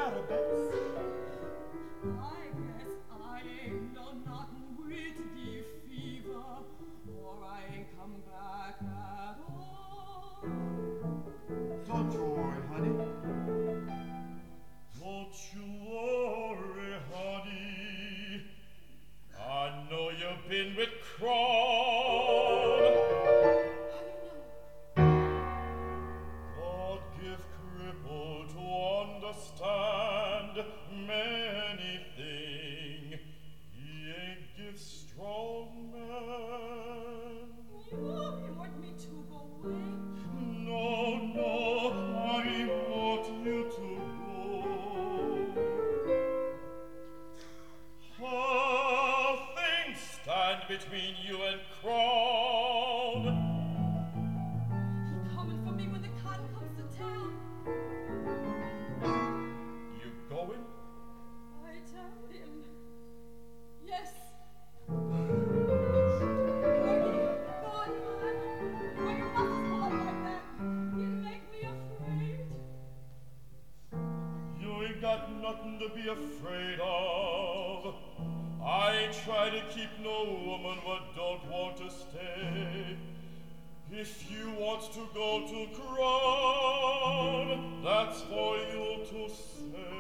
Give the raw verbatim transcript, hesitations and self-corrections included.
matter, Bets? I guess I ain't no nothing with the fever, or I ain't come back at all. Don't you worry, honey. Don't you worry, honey. I know you've been with Cron. God give cripple to understand many thing. He ain't give strong man. You, you want me to go away? No, no, I want you to go. How things stand between you and Cron? He coming for me when the cotton comes to town. You going? I tell him. Yes. Got nothing to be afraid of. I try to keep no woman what don't want to stay. If you want to go to Cron, that's for you to say.